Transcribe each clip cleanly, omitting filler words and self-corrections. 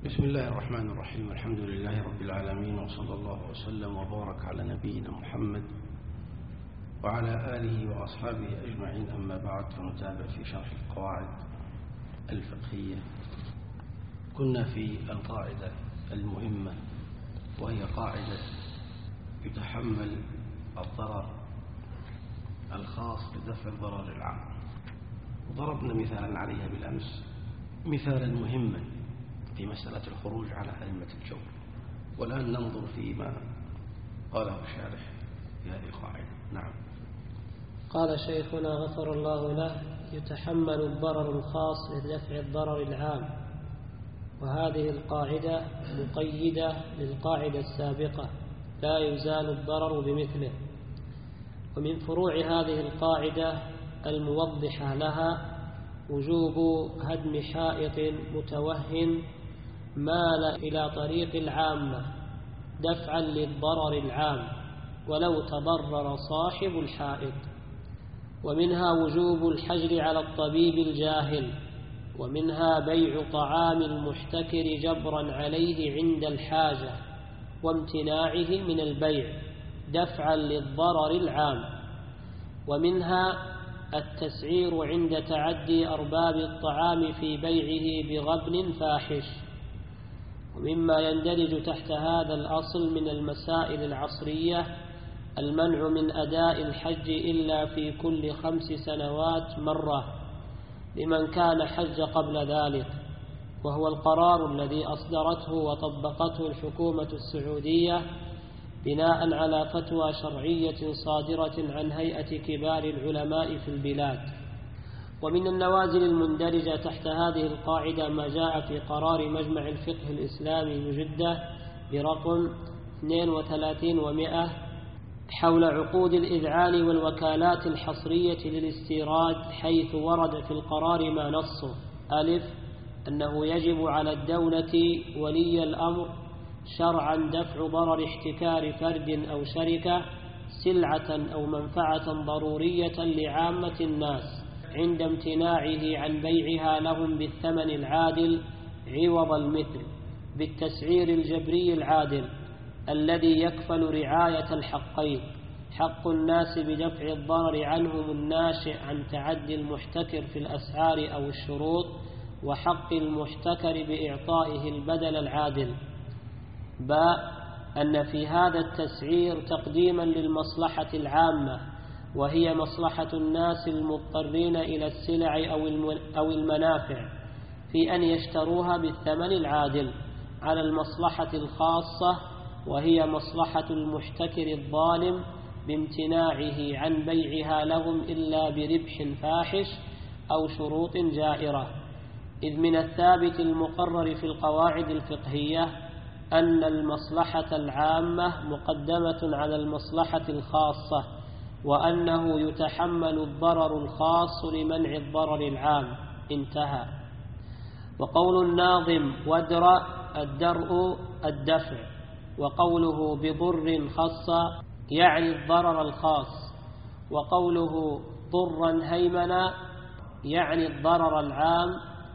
بسم الله الرحمن الرحيم. الحمد لله رب العالمين، وصلى الله وسلم وبارك على نبينا محمد وعلى آله وأصحابه أجمعين. أما بعد، فنتابع في شرح القواعد الفقهية. كنا في القاعدة المهمة، وهي قاعدة يتحمل الضرر الخاص بدفع الضرر العام، وضربنا مثالا عليها بالأمس، مثالا مهما في مسألة الخروج على أئمة الجور. والآن ننظر فيما قاله الشارح في هذه القاعدة. نعم. قال شيخنا غفر الله له: يتحمل الضرر الخاص لدفع الضرر العام. وهذه القاعدة مقيدة للقاعدة السابقة، لا يزال الضرر بمثله. ومن فروع هذه القاعدة الموضحة لها وجوب هدم حائط متوهن مال إلى طريق العامة دفعا للضرر العام ولو تضرر صاحب الحائط. ومنها وجوب الحجر على الطبيب الجاهل. ومنها بيع طعام المحتكر جبرا عليه عند الحاجة وامتناعه من البيع دفعا للضرر العام. ومنها التسعير عند تعدي أرباب الطعام في بيعه بغبن فاحش. ومما يندرج تحت هذا الأصل من المسائل العصرية المنع من أداء الحج إلا في كل 5 سنوات مرة لمن كان حج قبل ذلك، وهو القرار الذي أصدرته وطبقته الحكومة السعودية بناء على فتوى شرعية صادرة عن هيئة كبار العلماء في البلاد. ومن النوازل المندرجة تحت هذه القاعدة ما جاء في قرار مجمع الفقه الإسلامي بجدة برقم 32 و100 حول عقود الإذعان والوكالات الحصرية للاستيراد، حيث ورد في القرار ما نصه: ألف، أنه يجب على الدولة ولي الأمر شرعا دفع ضرر احتكار فرد أو شركة سلعة أو منفعة ضرورية لعامة الناس عند امتناعه عن بيعها لهم بالثمن العادل عوض المثل بالتسعير الجبري العادل الذي يكفل رعاية الحقين: حق الناس بدفع الضرر عنهم الناشئ عن تعدي المحتكر في الأسعار أو الشروط، وحق المحتكر بإعطائه البدل العادل. باء، أن في هذا التسعير تقديما للمصلحة العامة، وهي مصلحة الناس المضطرين إلى السلع أو المنافع في أن يشتروها بالثمن العادل، على المصلحة الخاصة وهي مصلحة المحتكر الظالم بامتناعه عن بيعها لهم إلا بربح فاحش أو شروط جائرة. إذ من الثابت المقرر في القواعد الفقهية أن المصلحة العامة مقدمة على المصلحة الخاصة، وأنه يتحمل الضرر الخاص لمنع الضرر العام. انتهى. وقول الناظم: ودرأ الدرء الدفع، وقوله بضر خص يعني الضرر الخاص، وقوله ضرا هيمنا يعني الضرر العام،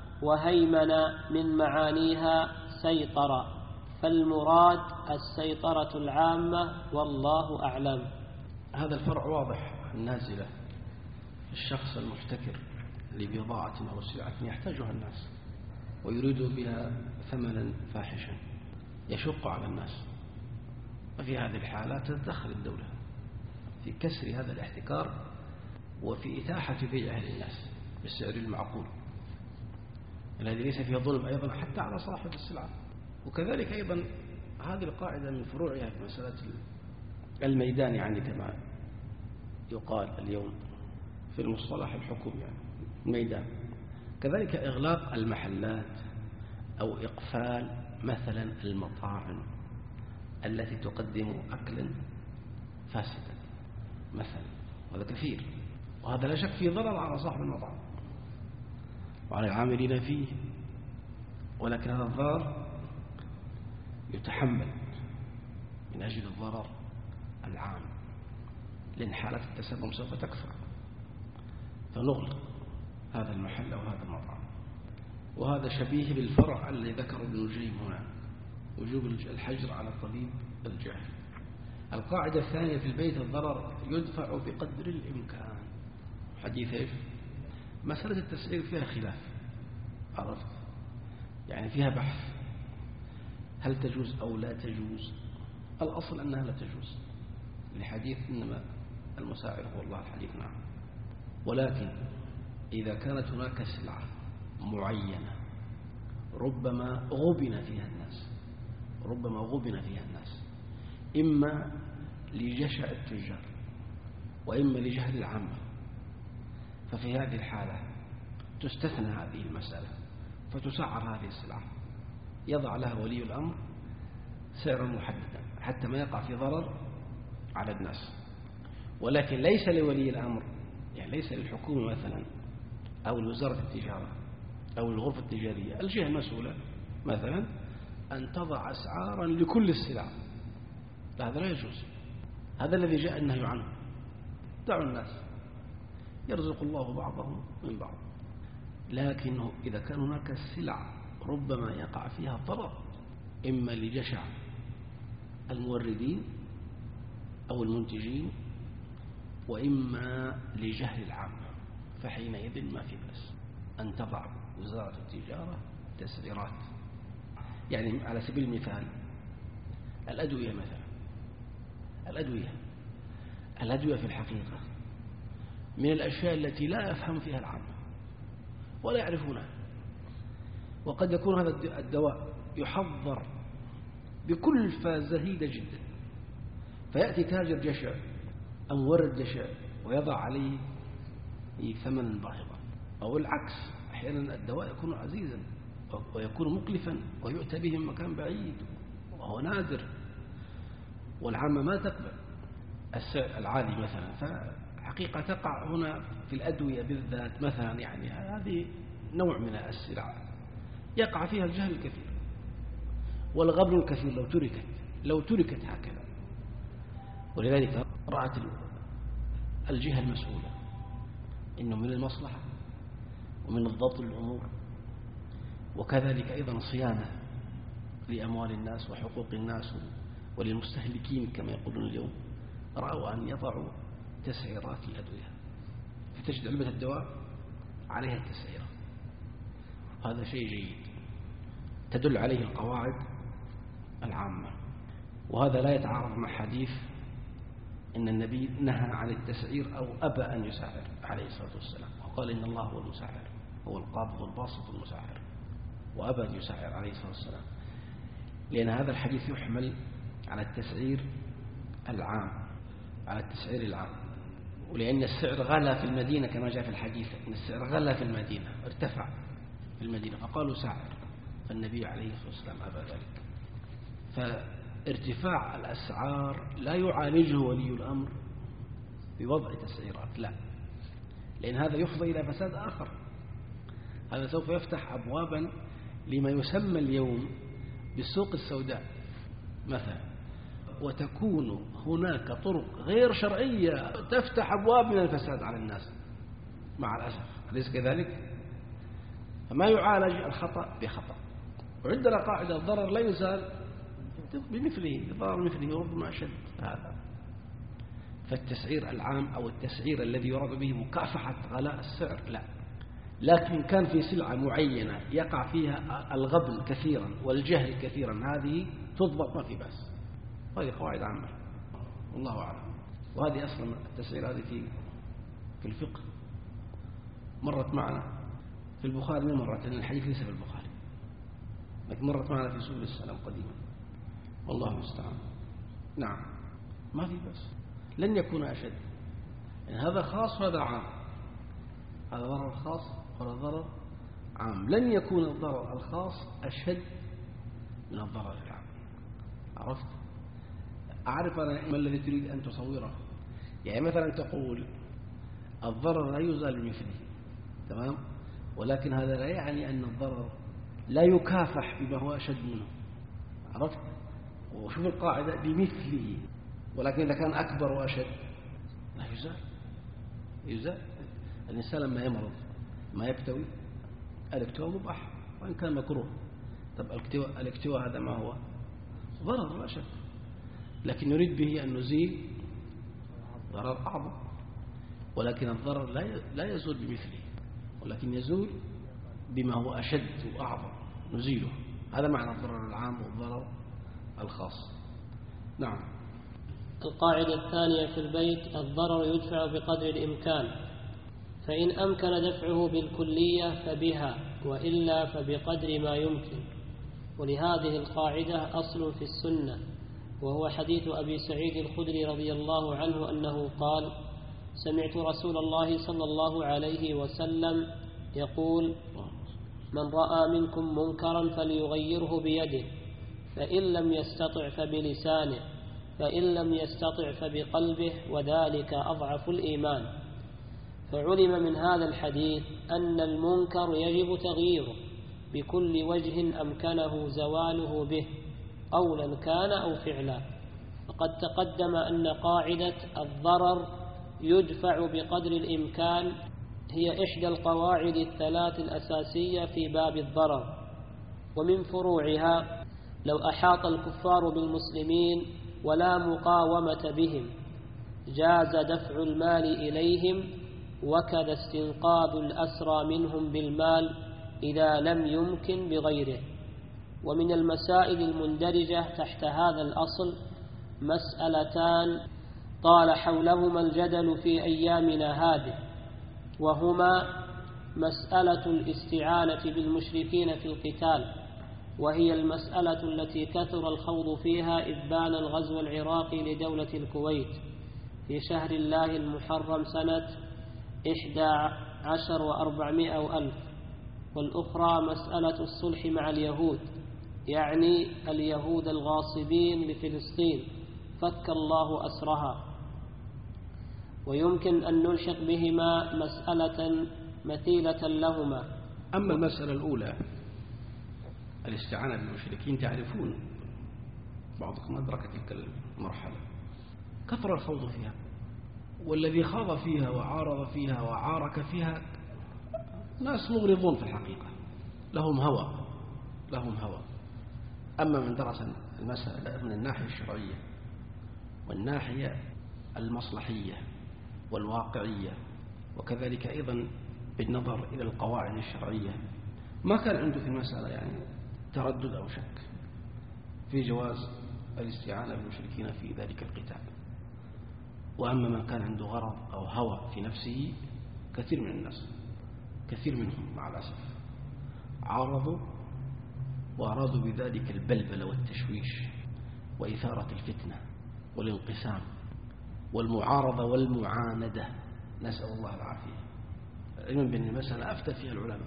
وهيمنا من معانيها سيطرة، فالمراد السيطرة العامة والله أعلم. هذا الفرع واضح، النازلة الشخص المحتكر لبضاعة أو سلعة يحتاجها الناس ويريد بها ثمنا فاحشا يشق على الناس، وفي هذه الحالة تتدخل الدولة في كسر هذا الاحتكار وفي إتاحة بيعه للناس بالسعر المعقول الذي ليس فيه ظلم أيضا حتى على صاحب السلعة. وكذلك أيضا هذه القاعدة من فروعها في مسألة الميدان، يعني كما يقال اليوم في المصطلح الحكومي، يعني الميدان. كذلك إغلاق المحلات أو إقفال مثلا المطاعم التي تقدم أكلا فاسدا مثلا، وهذا كثير، وهذا لا شك فيه ضرر على صاحب المطعم وعلى العاملين فيه، ولكن هذا الضرر يتحمل من أجل الضرر العام، لأن حالة التسمم سوف تكثر، فنغلق هذا المحل أو هذا المطعم. وهذا شبيه بالفرع الذي ذكر ابن الجيم هنا، وجوب الحجر على الطبيب الجاهل. القاعدة الثانية في البيت: الضرر يدفع بقدر الإمكان. حديث إيش؟ مسألة التسعير فيها خلاف، عرفت؟ يعني فيها بحث، هل تجوز أو لا تجوز؟ الأصل أنها لا تجوز، لحديث إنما المساعر هو الله، الحديث نعم. ولكن إذا كانت هناك سلعة معينة ربما غبن فيها الناس، إما لجشع التجار وإما لجهل العامة، ففي هذه الحالة تستثنى هذه المسألة فتسعر هذه السلعة، يضع لها ولي الأمر سعرا محددا حتى ما يقع في ضرر على الناس. ولكن ليس لولي الأمر، يعني ليس للحكومة مثلا أو لوزارة التجارة أو الغرفة التجارية، الجهة المسؤولة مثلا، أن تضع أسعارا لكل السلع، هذا لا يجوز. هذا الذي جاء النهي عنه. دعوا الناس يرزق الله بعضهم من بعض. لكنه إذا كان هناك سلع ربما يقع فيها ضرر، إما لجشع الموردين أو المنتجين وإما لجهل العامة، فحينئذ ما في بأس أن تضع وزارة التجارة تسعيرات. يعني على سبيل المثال الأدوية مثلا، الأدوية في الحقيقة من الأشياء التي لا يفهم فيها العامة ولا يعرفونها، وقد يكون هذا الدواء يحضر بكلفة زهيدة جدا، فيأتي تاجر جشع أو مورد جشع ويضع عليه ثمنا باهظا، أو العكس، أحيانا الدواء يكون عزيزا ويكون مكلفا ويؤتى به من مكان بعيد وهو نادر، والعامة ما تقبل السعر العالي مثلا. فحقيقة تقع هنا في الأدوية بالذات مثلا، يعني هذه نوع من السلع يقع فيها الجهل الكثير والغبن الكثير لو تركت هكذا. ولذلك رأت الجهة المسؤولة إنه من المصلحة ومن الضبط الأمور، وكذلك أيضا صيانة لأموال الناس وحقوق الناس وللمستهلكين كما يقولون اليوم، رأوا أن يضعوا تسعيرات الأدوية، فتجد علبة الدواء عليها التسعيرة. هذا شيء جيد تدل عليه القواعد العامة، وهذا لا يتعارض مع حديث إن النبي نهى عن التسعير أو أبى أن يسعر عليه الصلاة والسلام، وقال إن الله هو المسعر، هو القابض الباسط المسعر، وأبى أن يسعر عليه الصلاة والسلام، لأن هذا الحديث يحمل على التسعير العام، ولأن السعر غلا في المدينة كما جاء في الحديث، إن السعر غلا في المدينة، ارتفع في المدينة، فقالوا سعر، فالنبي عليه الصلاة والسلام أبى ذلك. فارتفاع الأسعار لا يعالجه ولي الأمر بوضع تسعيرات، لا، لأن هذا يفضي إلى فساد آخر. هذا سوف يفتح أبوابا لما يسمى اليوم بالسوق السوداء مثلا، وتكون هناك طرق غير شرعية تفتح أبواب من الفساد على الناس مع الأسف، أليس كذلك؟ فما يعالج الخطأ بخطأ. وعندنا قاعدة: الضرر لا يزال بمثله، الضرر مثله ربما أشد هذا. فالتسعير العام أو التسعير الذي يراد به مكافحة غلاء السعر لا، لكن كان في سلعة معينة يقع فيها الغبن كثيرا والجهل كثيرا، هذه تضبط ما في بأس. هذه قواعد عامة والله أعلم. وهذه أصلا التسعير هذه في الفقه مرت معنا في البخاري، ما مرت لأن الحديث ليس في البخاري، لكن مرت معنا في سبل السلام قديما، والله المستعان. نعم ما في بأس، لن يكون أشد، يعني هذا خاص وهذا عام، هذا ضرر خاص وهذا ضرر عام، لن يكون الضرر الخاص أشد من الضرر العام. عرفت؟ أعرف أنا ما الذي تريد أن تصوره. يعني مثلا تقول الضرر لا يزال بمثله، تمام، ولكن هذا لا يعني أن الضرر لا يكافح بما هو أشد منه. عرفت؟ وشوف القاعدة بمثله، ولكن إذا كان أكبر وأشد لا يزال. الإنسان لما يمرض ما يكتوي، الاكتواء مباح وإن كان مكروه. طب الاكتواء هذا ما هو؟ ضرر لا شك، لكن نريد به أن نزيل ضرر أعظم، ولكن الضرر لا يزول بمثله، ولكن يزول بما هو أشد وأعظم نزيله. هذا معنى الضرر العام والضرر الخاص. نعم. القاعدة الثانية في البيت: الضرر يدفع بقدر الإمكان، فإن أمكن دفعه بالكلية فبها، وإلا فبقدر ما يمكن. ولهذه القاعدة أصل في السنة، وهو حديث أبي سعيد الخدري رضي الله عنه أنه قال: سمعت رسول الله صلى الله عليه وسلم يقول: من رأى منكم منكرا فليغيره بيده، فإن لم يستطع فبلسانه، فإن لم يستطع فبقلبه، وذلك أضعف الإيمان. فعلم من هذا الحديث أن المنكر يجب تغييره بكل وجه أمكنه زواله به، قولا كان أو فعلا. فقد تقدم أن قاعدة الضرر يدفع بقدر الإمكان هي إحدى القواعد الثلاث الأساسية في باب الضرر. ومن فروعها: لو أحاط الكفار بالمسلمين ولا مقاومة بهم جاز دفع المال إليهم، وكذا استنقاذ الأسرى منهم بالمال إذا لم يمكن بغيره. ومن المسائل المندرجة تحت هذا الأصل مسألتان طال حولهما الجدل في أيامنا هذه، وهما مسألة الاستعانة بالمشركين في القتال، وهي المسألة التي كثر الخوض فيها إذ بان الغزو العراقي لدولة الكويت في شهر الله المحرم سنة 11 و400 ألف. والأخرى مسألة الصلح مع اليهود، يعني اليهود الغاصبين لفلسطين، فك الله أسرها. ويمكن أن نلحق بهما مسألة مثيلة لهما. أما المسألة الأولى الاستعانة بالمشركين، تعرفون بعضكم أدرك تلك المرحلة، كثر الخوض فيها، والذي خاض فيها وعارض فيها وعارك فيها ناس مغرضون في الحقيقة، لهم هوى. أما من درس المسألة من الناحية الشرعية والناحية المصلحية والواقعية، وكذلك أيضا بالنظر إلى القواعد الشرعية، ما كان عنده في المسألة يعني تردد أو شك في جواز الاستعانة بالمشركين في ذلك القتال. وأما من كان عنده غرض أو هوى في نفسه، كثير من الناس، كثير منهم مع الأسف عارضوا وأرادوا بذلك البلبل والتشويش وإثارة الفتنة والانقسام والمعارضة والمعاندة، نسأل الله العافية. علما بأن المسألة أفتى فيها العلماء،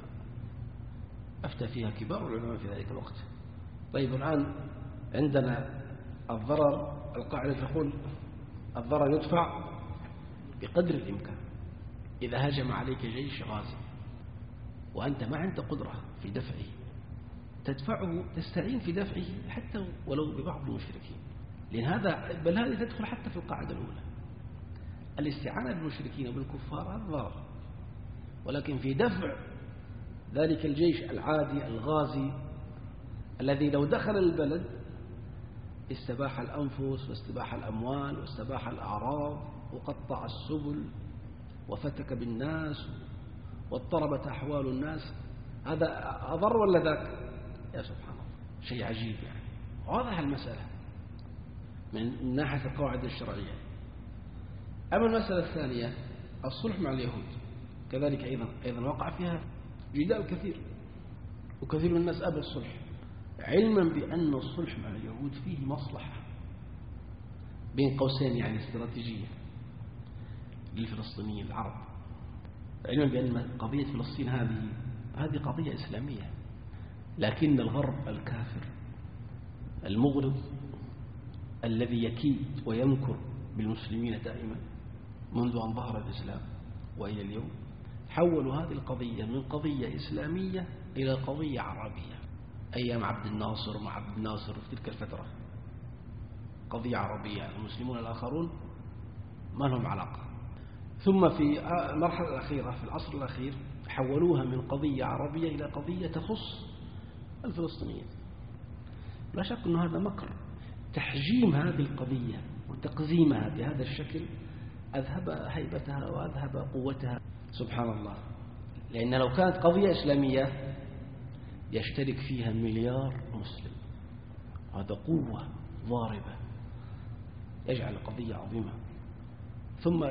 أفتى فيها كبار العلماء في ذلك الوقت. طيب الآن عندنا الضرر، القاعدة تقول الضرر يدفع بقدر الإمكان. إذا هجم عليك جيش غازي وأنت ما عندك قدرة في دفعه، تدفعه، تستعين في دفعه حتى ولو ببعض المشركين، لأن هذه تدخل حتى في القاعدة الأولى. الاستعانة بالمشركين وبالكفار هذا ضرر، ولكن في دفع ذلك الجيش العادي الغازي الذي لو دخل البلد استباح الأنفس واستباح الأموال واستباح الأعراض وقطع السبل وفتك بالناس واضطربت أحوال الناس، هذا أضر ولا ذاك؟ يا سبحان الله، شيء عجيب يعني. واضح المسألة من ناحية القواعد الشرعية. أما المسألة الثانية الصلح مع اليهود، كذلك أيضا وقع فيها جدال كثير، وكثير من الناس أبى الصلح، علما بأن الصلح مع اليهود فيه مصلحة بين قوسين يعني استراتيجية للفلسطينيين العرب، علما بأن قضية فلسطين هذه قضية إسلامية، لكن الغرب الكافر المغرض الذي يكيد ويمكر بالمسلمين دائما منذ أن ظهر الإسلام وإلى اليوم، حولوا هذه القضية من قضية إسلامية إلى قضية عربية. أيام عبد الناصر مع عبد الناصر في تلك الفترة قضية عربية، المسلمون الآخرون ما لهم علاقة. ثم في المرحلة الأخيرة في العصر الأخير حولوها من قضية عربية إلى قضية تخص الفلسطينيين. لا شك أن هذا مكر. تحجيم هذه القضية وتقزيمها بهذا الشكل أذهب هيبتها وأذهب قوتها، سبحان الله. لأن لو كانت قضية إسلامية يشترك فيها 1 مليار مسلم، وهذا قوة ضاربة يجعل القضية عظيمة. ثم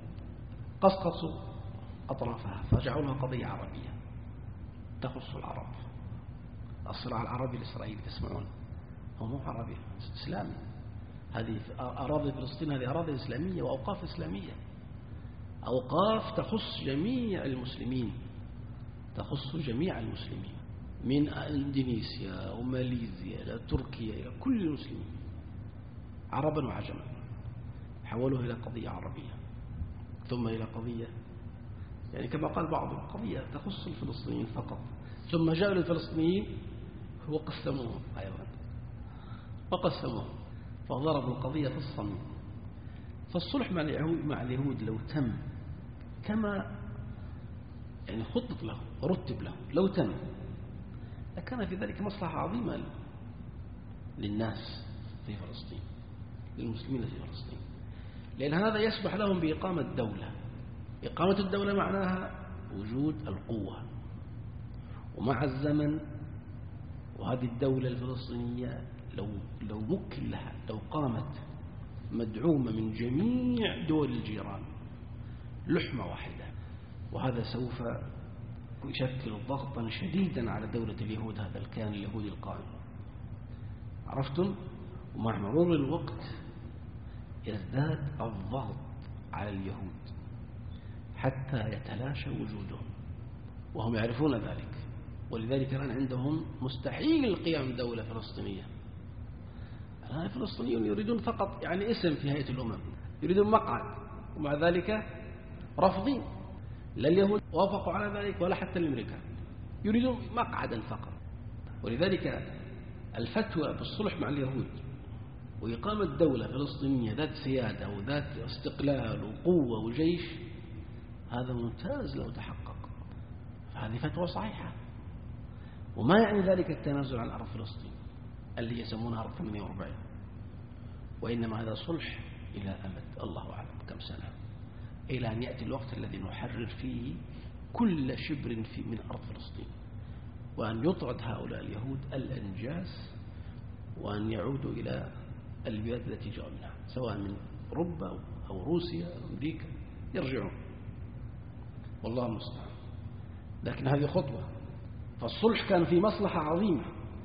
قصقصوا أطرافها فجعلوها قضية عربية تخص العرب. الصراع العربي الإسرائيلي تسمعون هو مو عربي، إسلامي. هذه أراضي فلسطين، هذه أراضي إسلامية وأوقاف إسلامية، أوقاف تخص جميع المسلمين، تخص جميع المسلمين من إندونيسيا وماليزيا إلى تركيا إلى كل المسلمين عربا وعجما. حولوها إلى قضية عربية ثم إلى قضية يعني كما قال بعضهم قضية تخص الفلسطينيين فقط، ثم جاءوا للفلسطينيين وقسموهم أيضا وقسموهم فضربوا القضية في الصميم. فالصلح مع اليهود لو تم كما يعني خطط له ورتب له، لو تم لكان في ذلك مصلحة عظيمة للناس في فلسطين، للمسلمين في فلسطين، لأن هذا يسمح لهم بإقامة دولة. إقامة الدولة معناها وجود القوة، ومع الزمن وهذه الدولة الفلسطينية لو مكن لها، لو قامت مدعومة من جميع دول الجيران لحمة واحدة، وهذا سوف يشكل ضغطا شديدا على دولة اليهود، هذا الكيان اليهودي القائم. عرفتم؟ ومع مرور الوقت يزداد الضغط على اليهود حتى يتلاشى وجودهم، وهم يعرفون ذلك، ولذلك الآن عندهم مستحيل القيام بدولة فلسطينية. الآن الفلسطينيون يريدون فقط يعني اسم في هيئة الأمم، يريدون مقعد، ومع ذلك رافضين. لا اليهود وافقوا على ذلك ولا حتى الأمريكان، يريدون مقعدا فقط. ولذلك الفتوى بالصلح مع اليهود وإقامة دولة فلسطينية ذات سيادة وذات استقلال وقوة وجيش هذا ممتاز لو تحقق، فهذه فتوى صحيحة. وما يعني ذلك التنازل عن أرض فلسطين اللي يسمونها أرض 48، وإنما هذا صلح إلى أمد الله أعلم كم سنة، إلى أن يأتي الوقت الذي نحرر فيه كل شبر من أرض فلسطين، وأن يطرد هؤلاء اليهود الأنجاس، وأن يعودوا إلى البلاد التي جاءوا منها، سواء من أوروبا أو روسيا أو أمريكا، يرجعون والله المستعان. لكن هذه خطوة. فالصلح كان في مصلحة عظيمة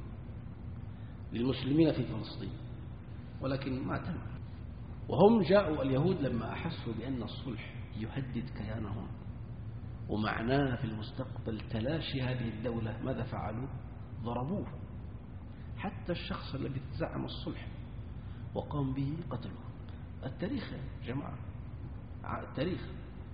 للمسلمين في فلسطين، ولكن ما تم. وهم جاءوا اليهود لما أحسوا بأن الصلح يهدد كيانهم ومعناه في المستقبل تلاشي هذه الدولة، ماذا فعلوا؟ ضربوه. حتى الشخص الذي تزعم الصلح وقام به قتلوه. التاريخ يا جماعة، التاريخ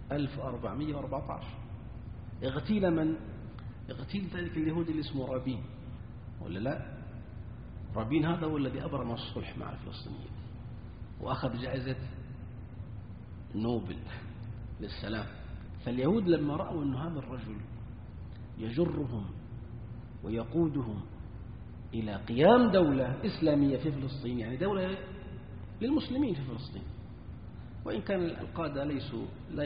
1414 اغتيل من؟ اغتيل ذلك اليهودي اللي اسمه رابين، ولا لا؟ رابين هذا هو الذي أبرم الصلح مع الفلسطينيين وأخذ جائزة نوبل للسلام. فاليهود لما رأوا أن هذا الرجل يجرهم ويقودهم إلى قيام دولة إسلامية في فلسطين، يعني دولة للمسلمين في فلسطين، وإن كان القادة ليسوا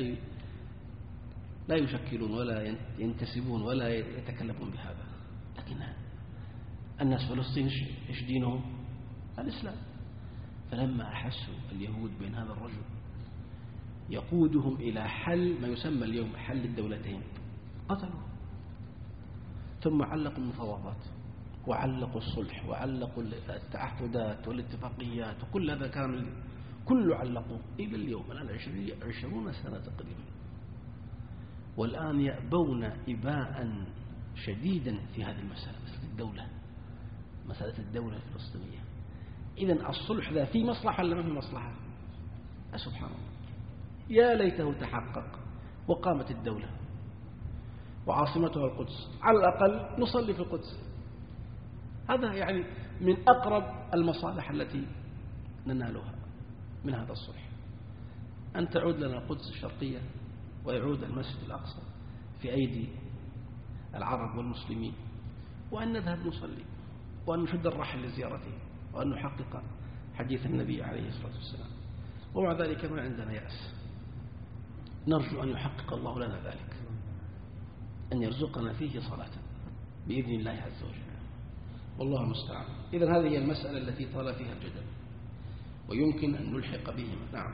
لا يشكلون ولا ينتسبون ولا يتكلمون بهذا، لكن الناس فلسطين إيش دينهم؟ الإسلام. فلما أحسوا اليهود بأن هذا الرجل يقودهم إلى حل ما يسمى اليوم حل الدولتين قتلوه. ثم علقوا المفاوضات وعلقوا الصلح وعلقوا التعهدات والاتفاقيات وكل هذا كان كله علقوا إلى اليوم. الآن 20 سنة تقريبا، والآن يأبون إباء شديدا في هذه المسألة، مسألة الدولة الفلسطينية. إذن الصلح ذا في مصلحة ولا ما في مصلحة؟ سبحان الله، يا ليته تحقق وقامت الدولة وعاصمتها القدس، على الأقل نصلي في القدس. هذا يعني من أقرب المصالح التي ننالها من هذا الصلح، أن تعود لنا القدس الشرقية ويعود المسجد الأقصى في أيدي العرب والمسلمين، وأن نذهب نصلي وأن نشد الرحل لزيارته وأن نحقق حديث النبي عليه الصلاة والسلام. ومع ذلك ما عندنا يأس، نرجو أن يحقق الله لنا ذلك، أن يرزقنا فيه صلاة بإذن الله عز وجل، والله المستعان. إذن هذه هي المسألة التي طال فيها الجدل، ويمكن أن نلحق بهما. نعم.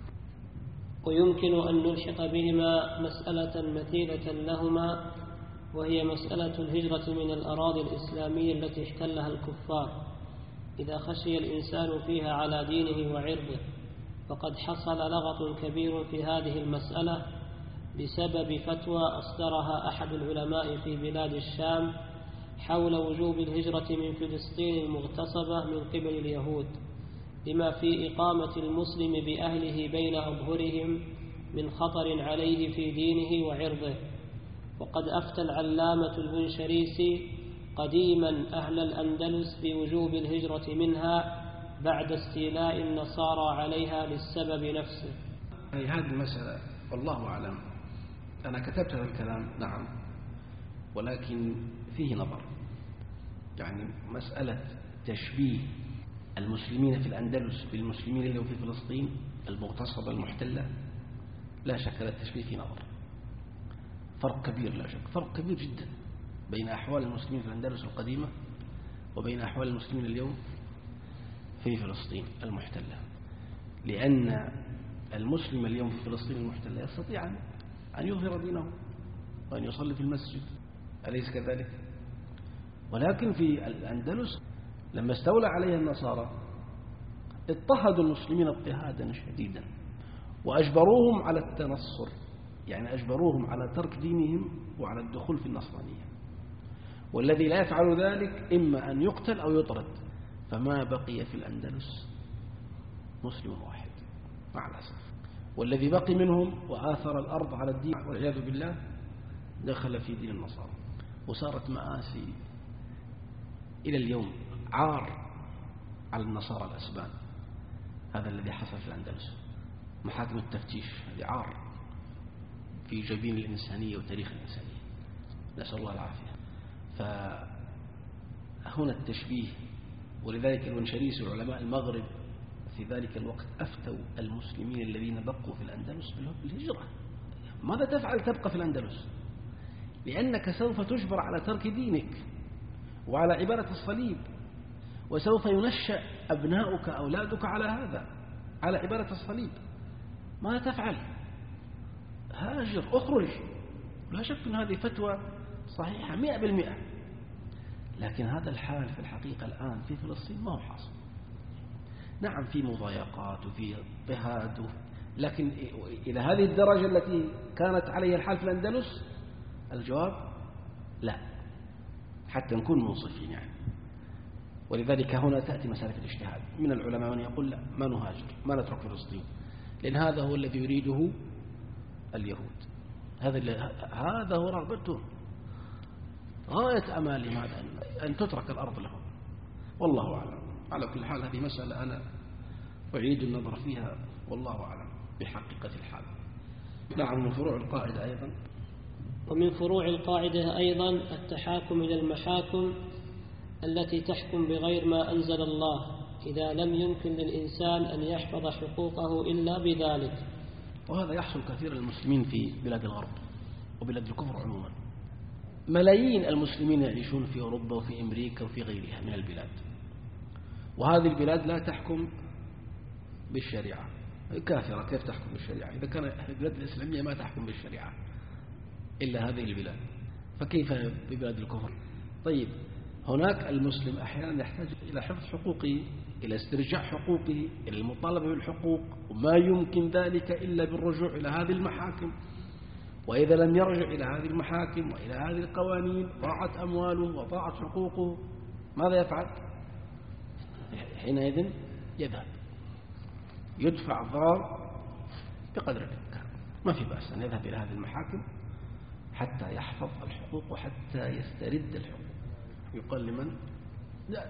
ويمكن أن نلحق بهما مسألة مثيلة لهما، وهي مسألة الهجرة من الأراضي الإسلامية التي احتلها الكفار إذا خشي الإنسان فيها على دينه وعرضه. فقد حصل لغط كبير في هذه المسألة بسبب فتوى أصدرها أحد العلماء في بلاد الشام حول وجوب الهجرة من فلسطين المغتصبة من قبل اليهود، لما في إقامة المسلم بأهله بين أظهرهم من خطر عليه في دينه وعرضه. وقد أفتى العلامة البنشريسي قديما أهل الأندلس بوجوب الهجرة منها بعد استيلاء النصارى عليها للسبب نفسه. هذه المسألة والله أعلم، أنا كتبت هذا الكلام نعم، ولكن فيه نظر. يعني مسألة تشبيه المسلمين في الأندلس بالمسلمين اللي في فلسطين المغتصبة المحتلة، لا شك التشبيه في نظر، فرق كبير، لا شك فرق كبير جدا بين أحوال المسلمين في الأندلس القديمة وبين أحوال المسلمين اليوم في فلسطين المحتلة. لأن المسلم اليوم في فلسطين المحتلة يستطيع أن يظهر دينه وأن يصلي في المسجد، أليس كذلك؟ ولكن في الأندلس لما استولى عليها النصارى اضطهدوا المسلمين اضطهادا شديدا وأجبروهم على التنصر، يعني أجبروهم على ترك دينهم وعلى الدخول في النصرانية، والذي لا يفعل ذلك إما أن يقتل أو يطرد. فما بقي في الأندلس مسلم واحد مع الأسف، والذي بقي منهم وآثر الأرض على الدين والعياذ بالله دخل في دين النصارى، وصارت مآسي إلى اليوم، عار على النصارى الأسبان هذا الذي حصل في الأندلس. محاكم التفتيش هذه عار في جبين الإنسانية وتاريخ الإنسانية، نسأل الله العافية. فهنا التشبيه، ولذلك البنشريسي وعلماء المغرب في ذلك الوقت أفتوا المسلمين الذين بقوا في الأندلس بالهجرة. ماذا تفعل تبقى في الأندلس؟ لأنك سوف تجبر على ترك دينك وعلى عبادة الصليب، وسوف ينشأ أبناؤك أولادك على هذا، على عبادة الصليب. ماذا تفعل؟ هاجر، أخرج. لا شك أن هذه فتوى صحيحة 100%، لكن هذا الحال في الحقيقة الآن في فلسطين ما هو حاصل. نعم في مضايقات وفي اضطهاد، لكن إلى هذه الدرجة التي كانت عليها الحال في الأندلس الجواب لا، حتى نكون منصفين يعني. ولذلك هنا تأتي مسألة الاجتهاد من العلماء من يقول لا، ما نهاجر، ما نترك فلسطين، لأن هذا هو الذي يريده اليهود، هذا هو رغبتهم، غاية أمالهم هذا أن تترك الأرض لهم، والله أعلم. على كل حال هذه مسألة أنا أعيد النظر فيها والله أعلم بحقيقة الحال. نعم. من فروع القاعدة أيضا، ومن فروع القاعدة أيضا التحاكم إلى المحاكم التي تحكم بغير ما أنزل الله إذا لم يمكن للإنسان أن يحفظ حقوقه إلا بذلك. وهذا يحصل كثير للمسلمين في بلاد الغرب وبلاد الكفر عموما. ملايين المسلمين يعيشون في أوروبا وفي أمريكا وفي غيرها من البلاد، وهذه البلاد لا تحكم بالشريعة، كافرة. كيف تحكم بالشريعة إذا كان البلاد الإسلامية ما تحكم بالشريعة إلا هذه البلاد؟ فكيف ببلاد الكفر؟ طيب هناك المسلم أحيانا يحتاج إلى حفظ حقوقه، إلى استرجاع حقوقه، إلى المطالبة بالحقوق، وما يمكن ذلك إلا بالرجوع إلى هذه المحاكم. وإذا لم يرجع إلى هذه المحاكم وإلى هذه القوانين ضاعت أمواله وضاعت حقوقه. ماذا يفعل؟ حينئذ يذهب يدفع الضرر بقدر الإمكان، ما في بأس أن يذهب إلى هذه المحاكم حتى يحفظ الحقوق وحتى يسترد الحقوق. يقال لمن؟ لا،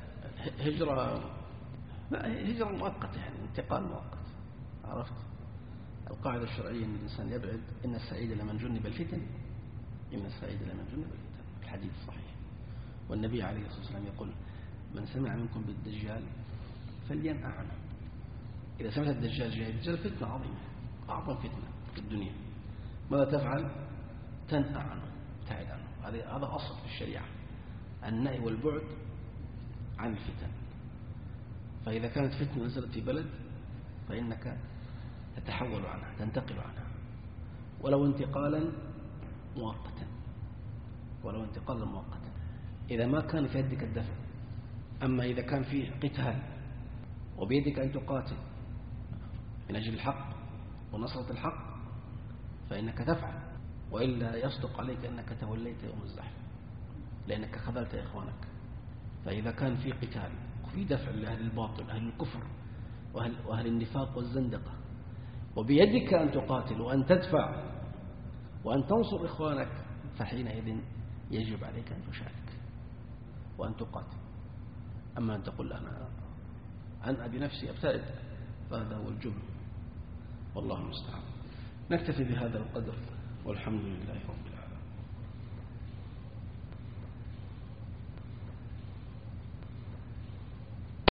هجرة مؤقتة، يعني انتقال مؤقت. عرفت؟ القاعدة الشرعية أن الإنسان يبعد، إن السعيد لمن جنب الفتن، إن السعيد لمن جنب الفتن، الحديث الصحيح. والنبي عليه الصلاة والسلام يقول من سمع منكم بالدجال فلينأ عنه. إذا سمعت الدجال جاي، الدجال فتنة عظيمة، أعظم فتنة في الدنيا، ماذا تفعل؟ تنأ عنه، تبتعد عنه. هذا أصل في الشريعة، النهي والبعد عن الفتن. فإذا كانت فتنة نزلت في بلد فإنك تتحول عنها، تنتقل عنها، ولو انتقالا مؤقتا، ولو انتقالا مؤقتا، إذا ما كان في يدك الدفع. أما إذا كان في قتال وبيدك أن تقاتل من أجل الحق ونصرة الحق فإنك تفعل، وإلا يصدق عليك أنك توليت يوم الزحف لأنك خذلت إخوانك. فإذا كان في قتال وفي دفع لأهل الباطل، أهل الكفر وأهل النفاق والزندقة، وبيدك أن تقاتل وأن تدفع وأن تنصر إخوانك، فحينئذ يجب عليك أن تشارك وأن تقاتل. أما أن تقول أنا بنفسي أبتعد، فهذا هو الجبن، والله المستعان. نكتفي بهذا القدر، والحمد لله رب العالمين.